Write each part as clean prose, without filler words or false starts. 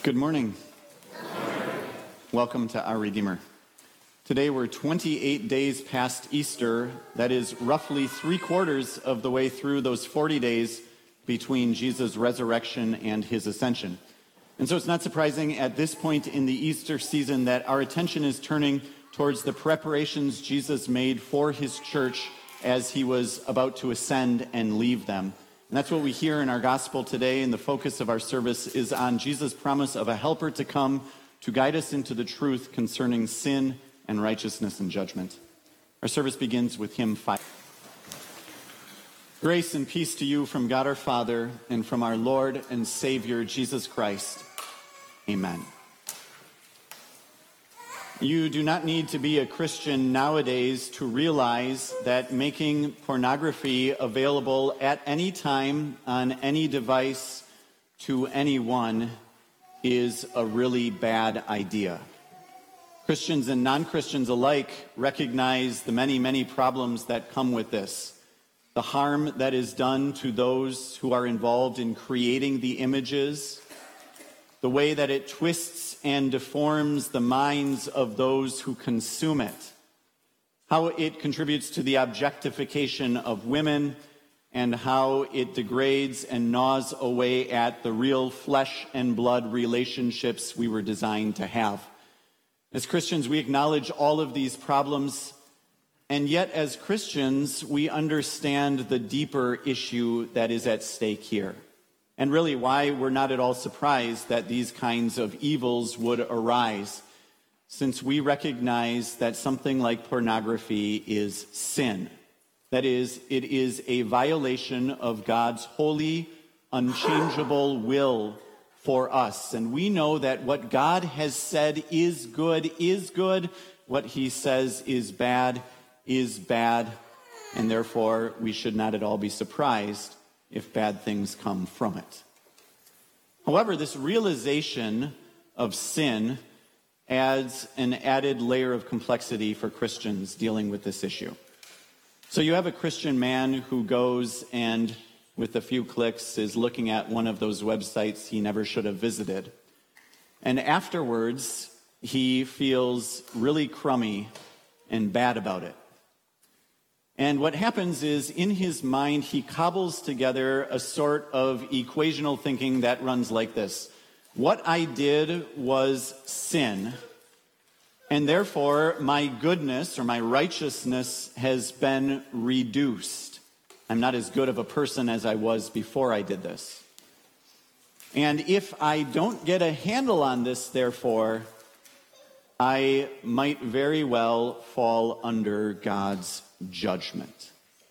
Good morning. Welcome to Our Redeemer. Today we're 28 days past Easter. That is roughly 3/4 of the way through those 40 days between Jesus' resurrection and his ascension. And so it's not surprising at this point in the Easter season that our attention is turning towards the preparations Jesus made for his church as he was about to ascend and leave them. And that's what we hear in our gospel today, and the focus of our service is on Jesus' promise of a helper to come to guide us into the truth concerning sin and righteousness and judgment. Our service begins with hymn 5. Grace and peace to you from God our Father and from our Lord and Savior Jesus Christ. Amen. You do not need to be a Christian nowadays to realize that making pornography available at any time on any device to anyone is a really bad idea. Christians and non-Christians alike recognize the many, many problems that come with this. The harm that is done to those who are involved in creating the images, the way that it twists and deforms the minds of those who consume it, how it contributes to the objectification of women, and how it degrades and gnaws away at the real flesh and blood relationships we were designed to have. As Christians, we acknowledge all of these problems, and yet as Christians, we understand the deeper issue that is at stake here. And really why we're not at all surprised that these kinds of evils would arise, since we recognize that something like pornography is sin. That is, it is a violation of God's holy, unchangeable will for us. And we know that what God has said is good, what he says is bad, and therefore we should not at all be surprised if bad things come from it. However, this realization of sin adds an added layer of complexity for Christians dealing with this issue. So you have a Christian man who goes and, with a few clicks, is looking at one of those websites he never should have visited. And afterwards, he feels really crummy and bad about it. And what happens is, in his mind, he cobbles together a sort of equational thinking that runs like this. What I did was sin, and therefore my goodness or my righteousness has been reduced. I'm not as good of a person as I was before I did this. And if I don't get a handle on this, therefore, I might very well fall under God's judgment.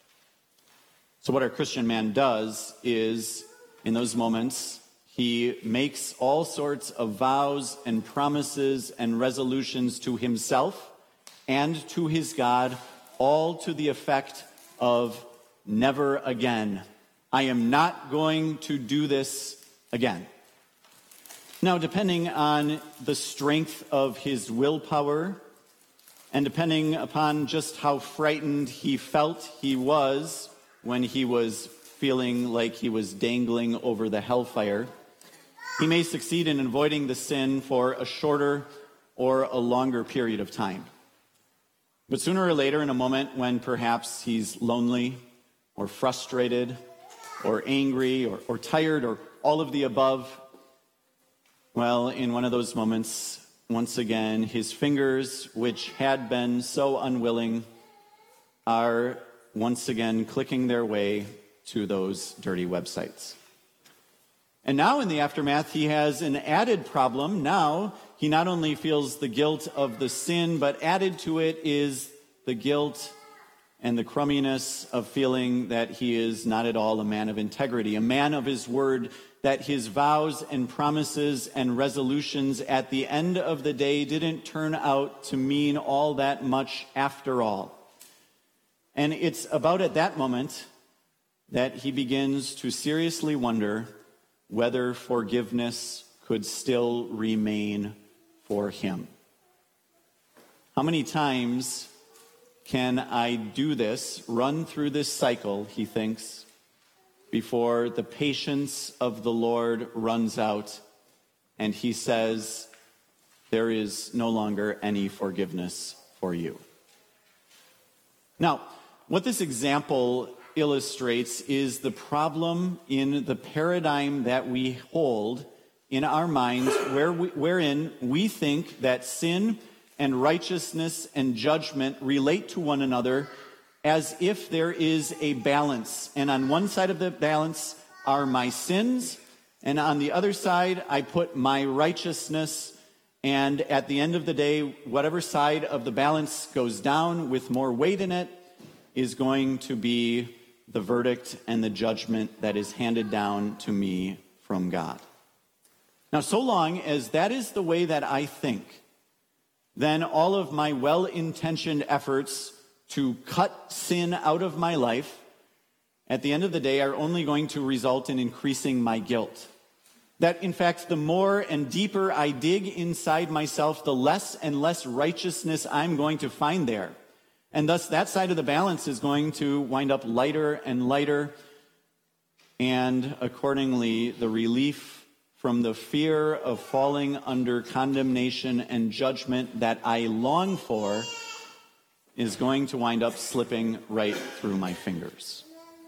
So what our Christian man does is, in those moments, he makes all sorts of vows and promises and resolutions to himself and to his God, all to the effect of never again. I am not going to do this again. Now, depending on the strength of his willpower, and depending upon just how frightened he felt he was when he was feeling like he was dangling over the hellfire, he may succeed in avoiding the sin for a shorter or a longer period of time. But sooner or later, in a moment when perhaps he's lonely or frustrated or angry or tired or all of the above, well, in one of those moments, once again, his fingers, which had been so unwilling, are once again clicking their way to those dirty websites. And now in the aftermath, he has an added problem. Now he not only feels the guilt of the sin, but added to it is the guilt and the crumminess of feeling that he is not at all a man of integrity, a man of his word, that his vows and promises and resolutions at the end of the day didn't turn out to mean all that much after all. And it's about at that moment that he begins to seriously wonder whether forgiveness could still remain for him. How many times can I do this, run through this cycle, he thinks, before the patience of the Lord runs out and he says, there is no longer any forgiveness for you. Now, what this example illustrates is the problem in the paradigm that we hold in our minds, wherein we think that sin and righteousness and judgment relate to one another as if there is a balance. And on one side of the balance are my sins, and on the other side I put my righteousness. And at the end of the day, whatever side of the balance goes down with more weight in it is going to be the verdict and the judgment that is handed down to me from God. Now, so long as that is the way that I think, then all of my well-intentioned efforts to cut sin out of my life at the end of the day are only going to result in increasing my guilt. That, in fact, the more and deeper I dig inside myself, the less and less righteousness I'm going to find there. And thus, that side of the balance is going to wind up lighter and lighter. And accordingly, the relief from the fear of falling under condemnation and judgment that I long for is going to wind up slipping right through my fingers.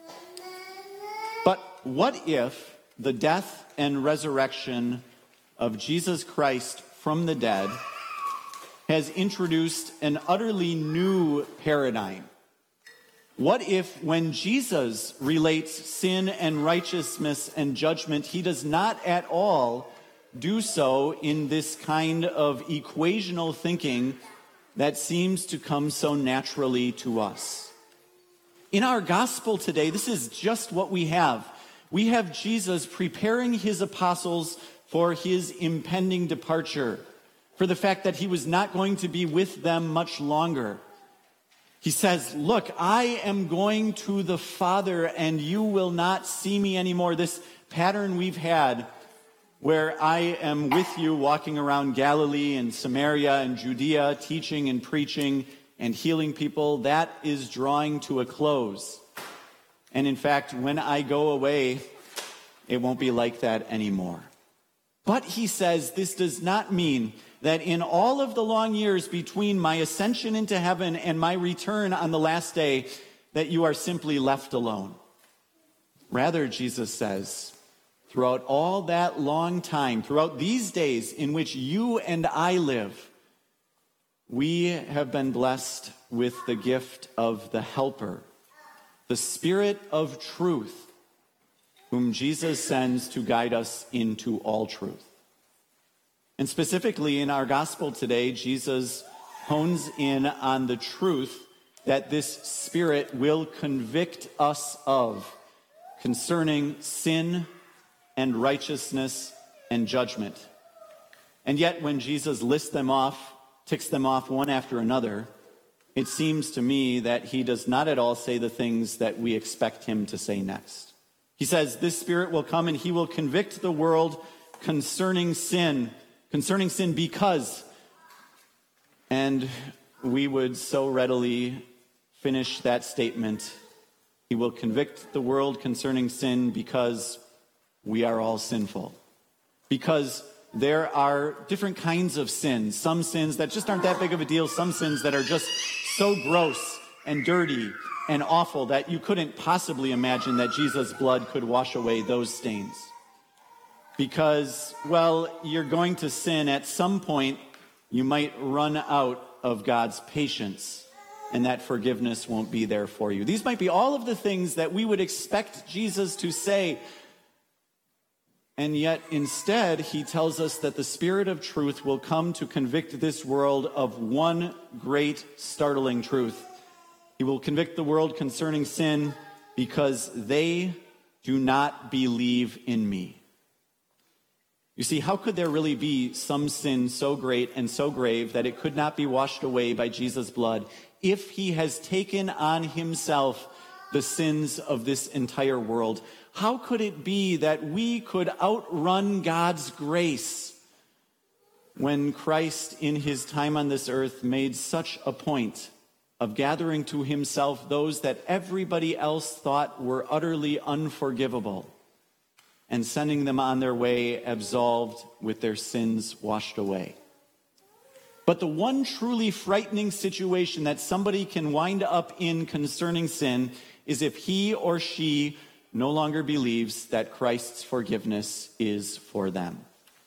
But what if the death and resurrection of Jesus Christ from the dead has introduced an utterly new paradigm? What if when Jesus relates sin and righteousness and judgment, he does not at all do so in this kind of equational thinking that seems to come so naturally to us? In our gospel today, this is just what we have. We have Jesus preparing his apostles for his impending departure, for the fact that he was not going to be with them much longer. He says, look, I am going to the Father and you will not see me anymore. This pattern we've had where I am with you walking around Galilee and Samaria and Judea, teaching and preaching and healing people, that is drawing to a close. And in fact, when I go away, it won't be like that anymore. But he says this does not mean that in all of the long years between my ascension into heaven and my return on the last day, that you are simply left alone. Rather, Jesus says, throughout all that long time, throughout these days in which you and I live, we have been blessed with the gift of the Helper, the Spirit of truth, whom Jesus sends to guide us into all truth. And specifically in our gospel today, Jesus hones in on the truth that this Spirit will convict us of concerning sin and righteousness and judgment. And yet when Jesus lists them off, ticks them off one after another, it seems to me that he does not at all say the things that we expect him to say next. He says, this Spirit will come and he will convict the world concerning sin because, and we would so readily finish that statement, he will convict the world concerning sin because we are all sinful. Because there are different kinds of sins, some sins that just aren't that big of a deal, some sins that are just so gross and dirty and awful that you couldn't possibly imagine that Jesus' blood could wash away those stains. Because, well, you're going to sin at some point, you might run out of God's patience, and that forgiveness won't be there for you. These might be all of the things that we would expect Jesus to say, and yet instead he tells us that the Spirit of truth will come to convict this world of one great startling truth. He will convict the world concerning sin because they do not believe in me. You see, how could there really be some sin so great and so grave that it could not be washed away by Jesus' blood if he has taken on himself the sins of this entire world? How could it be that we could outrun God's grace when Christ in his time on this earth made such a point of gathering to himself those that everybody else thought were utterly unforgivable? and sending them on their way absolved with their sins washed away. But the one truly frightening situation that somebody can wind up in concerning sin is if he or she no longer believes that Christ's forgiveness is for them,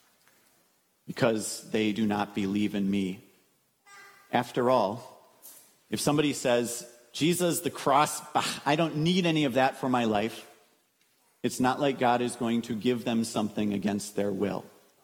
because they do not believe in me. After all, if somebody says, Jesus, the cross, I don't need any of that for my life, it's not like God is going to give them something against their will.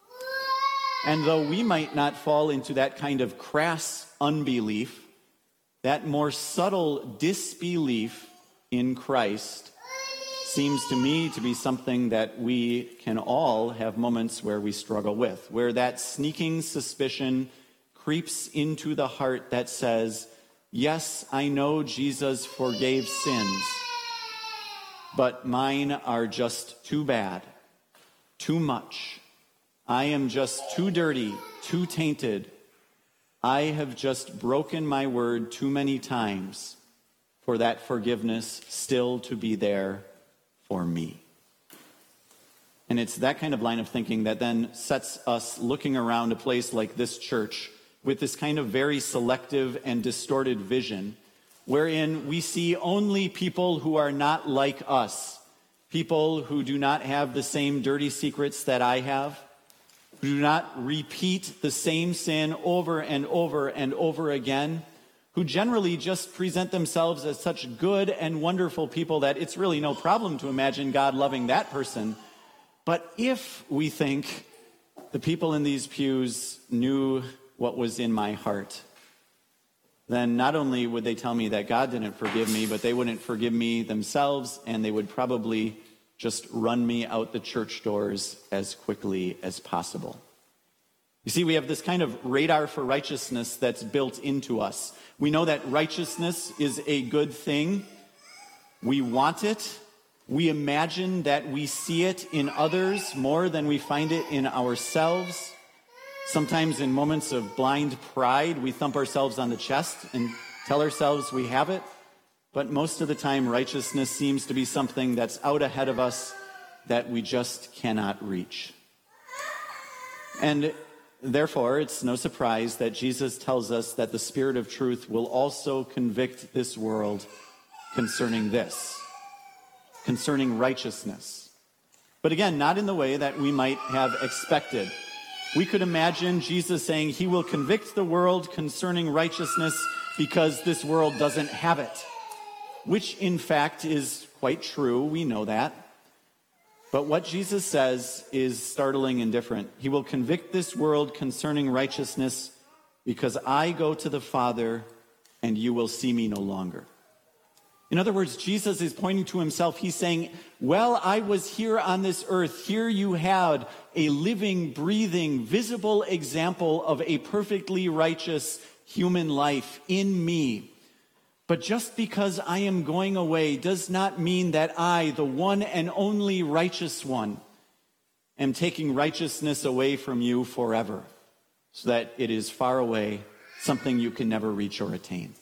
And though we might not fall into that kind of crass unbelief, that more subtle disbelief in Christ seems to me to be something that we can all have moments where we struggle with, where that sneaking suspicion creeps into the heart that says, yes, I know Jesus forgave sins, but mine are just too bad, too much. I am just too dirty, too tainted. I have just broken my word too many times for that forgiveness still to be there for me. And it's that kind of line of thinking that then sets us looking around a place like this church with this kind of very selective and distorted vision, wherein we see only people who are not like us, people who do not have the same dirty secrets that I have, who do not repeat the same sin over and over and over again, who generally just present themselves as such good and wonderful people that it's really no problem to imagine God loving that person. But if we think the people in these pews knew what was in my heart, then not only would they tell me that God didn't forgive me, but they wouldn't forgive me themselves, and they would probably just run me out the church doors as quickly as possible. You see, we have this kind of radar for righteousness that's built into us. We know that righteousness is a good thing. We want it. We imagine that we see it in others more than we find it in ourselves. Sometimes in moments of blind pride, we thump ourselves on the chest and tell ourselves we have it. But most of the time, righteousness seems to be something that's out ahead of us that we just cannot reach. And therefore, it's no surprise that Jesus tells us that the Spirit of truth will also convict this world concerning this, concerning righteousness. But again, not in the way that we might have expected. We could imagine Jesus saying he will convict the world concerning righteousness because this world doesn't have it, which in fact is quite true. We know that. But what Jesus says is startling and different. He will convict this world concerning righteousness because I go to the Father and you will see me no longer. In other words, Jesus is pointing to himself. He's saying, well, I was here on this earth. Here you had a living, breathing, visible example of a perfectly righteous human life in me. But just because I am going away does not mean that I, the one and only righteous one, am taking righteousness away from you forever, so that it is far away, something you can never reach or attain.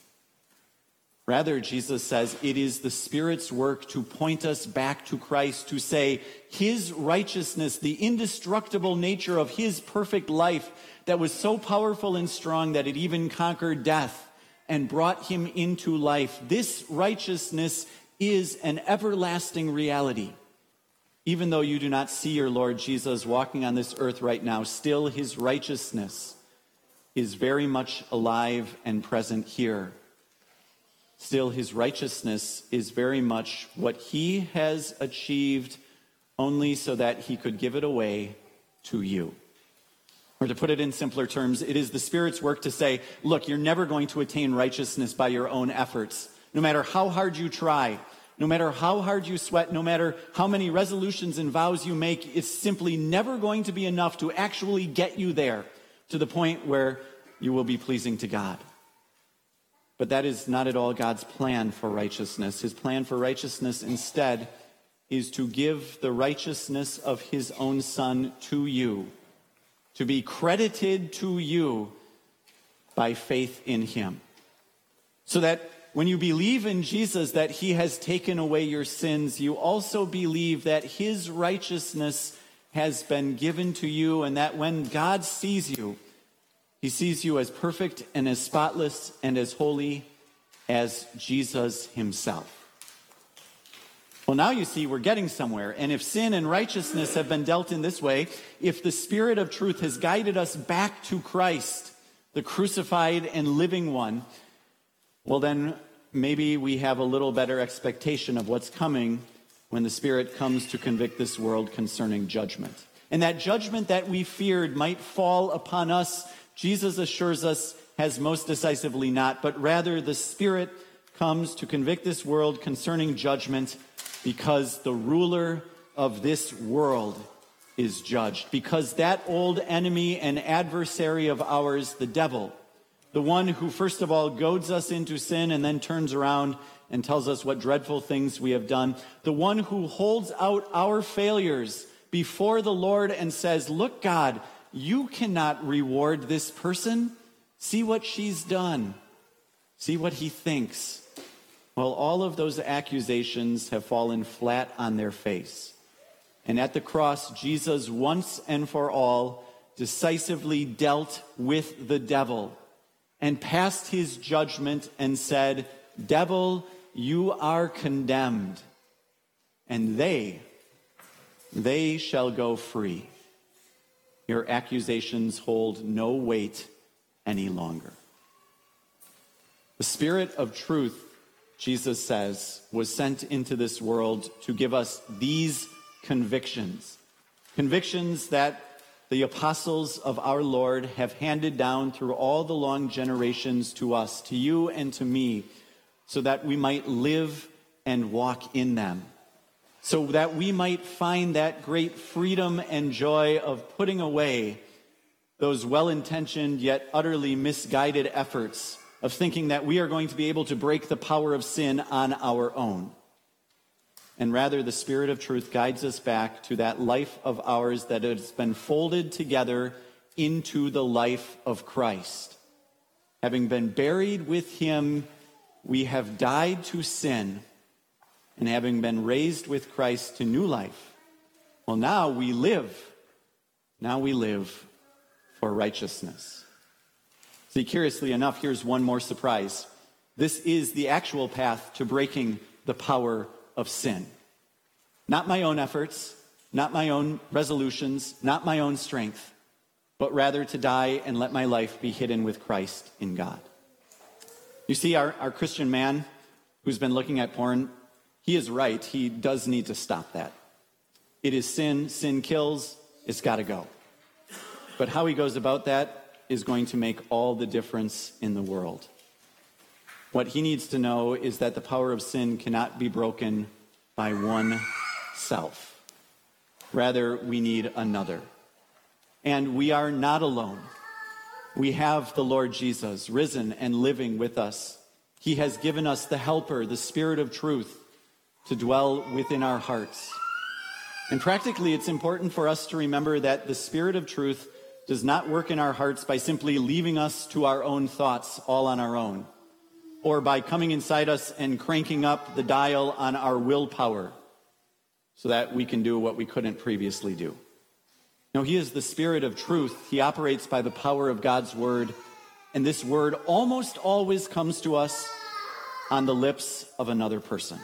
Rather, Jesus says it is the Spirit's work to point us back to Christ, to say his righteousness, the indestructible nature of his perfect life that was so powerful and strong that it even conquered death and brought him into life. This righteousness is an everlasting reality. Even though you do not see your Lord Jesus walking on this earth right now, still his righteousness is very much alive and present here. Still, his righteousness is very much what he has achieved only so that he could give it away to you. Or to put it in simpler terms, it is the Spirit's work to say, look, you're never going to attain righteousness by your own efforts. No matter how hard you try, no matter how hard you sweat, no matter how many resolutions and vows you make, it's simply never going to be enough to actually get you there to the point where you will be pleasing to God. But that is not at all God's plan for righteousness. His plan for righteousness instead is to give the righteousness of his own Son to you, to be credited to you by faith in him. So that when you believe in Jesus that he has taken away your sins, you also believe that his righteousness has been given to you, and that when God sees you, he sees you as perfect and as spotless and as holy as Jesus himself. Well, now you see we're getting somewhere. And if sin and righteousness have been dealt in this way, if the Spirit of truth has guided us back to Christ, the crucified and living one, well, then maybe we have a little better expectation of what's coming when the Spirit comes to convict this world concerning judgment. And that judgment that we feared might fall upon us, Jesus assures us, has most decisively not, but rather the Spirit comes to convict this world concerning judgment because the ruler of this world is judged. Because that old enemy and adversary of ours, the devil, the one who first of all goads us into sin and then turns around and tells us what dreadful things we have done, the one who holds out our failures before the Lord and says, look, God, you cannot reward this person. See what she's done. See what he thinks. Well, all of those accusations have fallen flat on their face. And at the cross, Jesus once and for all decisively dealt with the devil and passed his judgment and said, devil, you are condemned. And they shall go free. Your accusations hold no weight any longer. The Spirit of truth, Jesus says, was sent into this world to give us these convictions. Convictions that the apostles of our Lord have handed down through all the long generations to us, to you and to me, so that we might live and walk in them. So that we might find that great freedom and joy of putting away those well-intentioned yet utterly misguided efforts of thinking that we are going to be able to break the power of sin on our own. And rather, the Spirit of truth guides us back to that life of ours that has been folded together into the life of Christ. Having been buried with him, we have died to sin, and having been raised with Christ to new life, well, now we live for righteousness. See, curiously enough, here's one more surprise. This is the actual path to breaking the power of sin. Not my own efforts, not my own resolutions, not my own strength, but rather to die and let my life be hidden with Christ in God. You see, our Christian man who's been looking at porn, he is right. He does need to stop that. It is sin. Sin kills. It's got to go. But how he goes about that is going to make all the difference in the world. What he needs to know is that the power of sin cannot be broken by one self. Rather, we need another. And we are not alone. We have the Lord Jesus, risen and living with us. He has given us the Helper, the Spirit of truth, to dwell within our hearts. And practically, it's important for us to remember that the Spirit of truth does not work in our hearts by simply leaving us to our own thoughts all on our own, or by coming inside us and cranking up the dial on our willpower so that we can do what we couldn't previously do. No, he is the Spirit of truth. He operates by the power of God's word, and this word almost always comes to us on the lips of another person.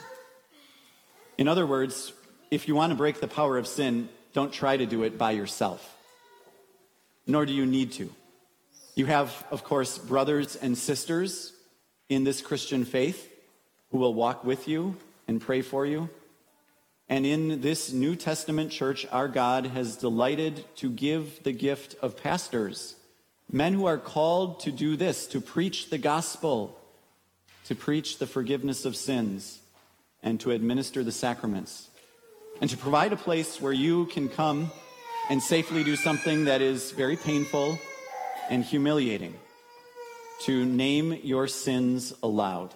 In other words, if you want to break the power of sin, don't try to do it by yourself. Nor do you need to. You have, of course, brothers and sisters in this Christian faith who will walk with you and pray for you. And in this New Testament church, our God has delighted to give the gift of pastors, men who are called to do this, to preach the gospel, to preach the forgiveness of sins, and to administer the sacraments, and to provide a place where you can come and safely do something that is very painful and humiliating, to name your sins aloud.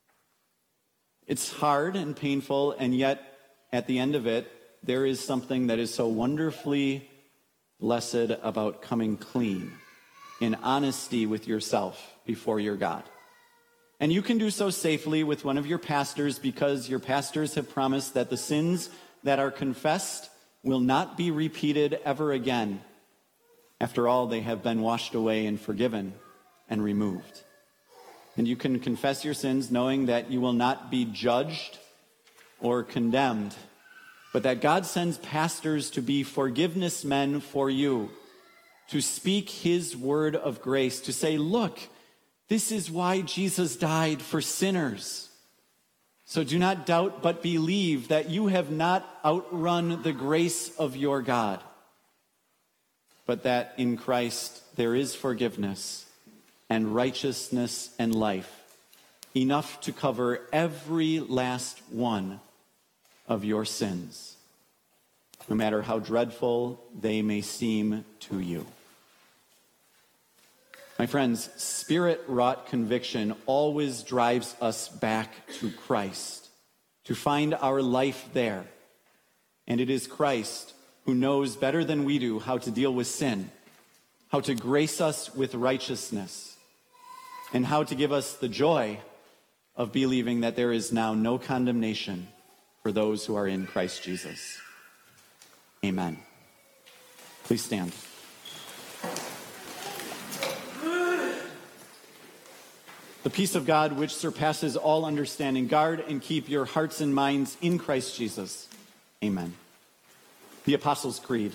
It's hard and painful, and yet at the end of it, there is something that is so wonderfully blessed about coming clean in honesty with yourself before your God. And you can do so safely with one of your pastors because your pastors have promised that the sins that are confessed will not be repeated ever again. After all, they have been washed away and forgiven and removed. And you can confess your sins knowing that you will not be judged or condemned, but that God sends pastors to be forgiveness men for you, to speak his word of grace, to say, look, this is why Jesus died for sinners. So do not doubt, but believe that you have not outrun the grace of your God, but that in Christ there is forgiveness and righteousness and life, enough to cover every last one of your sins, no matter how dreadful they may seem to you. My friends, Spirit-wrought conviction always drives us back to Christ, to find our life there. And it is Christ who knows better than we do how to deal with sin, how to grace us with righteousness, and how to give us the joy of believing that there is now no condemnation for those who are in Christ Jesus. Amen. Please stand. The peace of God, which surpasses all understanding, guard and keep your hearts and minds in Christ Jesus. Amen. The Apostles' Creed.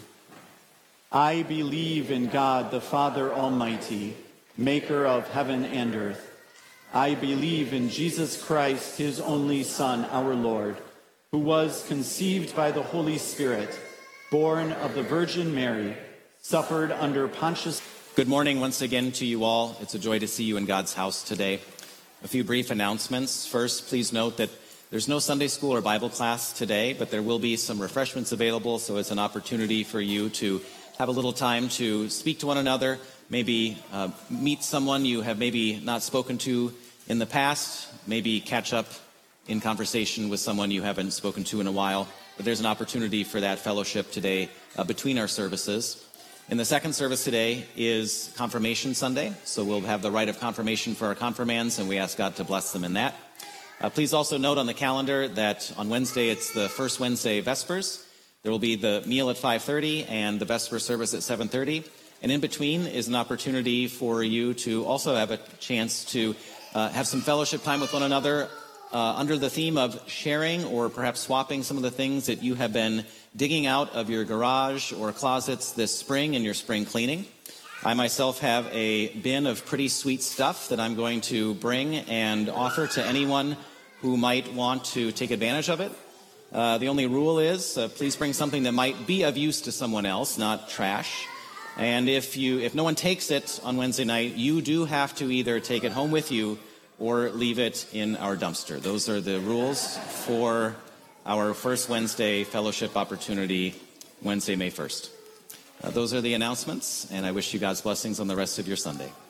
I believe in God, the Father Almighty, maker of heaven and earth. I believe in Jesus Christ, his only Son, our Lord, who was conceived by the Holy Spirit, born of the Virgin Mary, suffered under Pontius. Good morning once again to you all. It's a joy to see you in God's house today. A few brief announcements. First, please note that there's no Sunday school or Bible class today, but there will be some refreshments available, so it's an opportunity for you to have a little time to speak to one another, maybe meet someone you have maybe not spoken to in the past, maybe catch up in conversation with someone you haven't spoken to in a while. But there's an opportunity for that fellowship today between our services. In the second service today is Confirmation Sunday, so we'll have the rite of confirmation for our confirmands, and we ask God to bless them in that. Please also note on the calendar that on Wednesday it's the first Wednesday Vespers. There will be the meal at 5:30 and the Vesper service at 7:30. And in between is an opportunity for you to also have a chance to have some fellowship time with one another under the theme of sharing or perhaps swapping some of the things that you have been digging out of your garage or closets this spring in your spring cleaning. I myself have a bin of pretty sweet stuff that I'm going to bring and offer to anyone who might want to take advantage of it. The only rule is please bring something that might be of use to someone else, not trash. And if no one takes it on Wednesday night, you do have to either take it home with you or leave it in our dumpster. Those are the rules for our first Wednesday fellowship opportunity, Wednesday, May 1st. Those are the announcements, and I wish you God's blessings on the rest of your Sunday.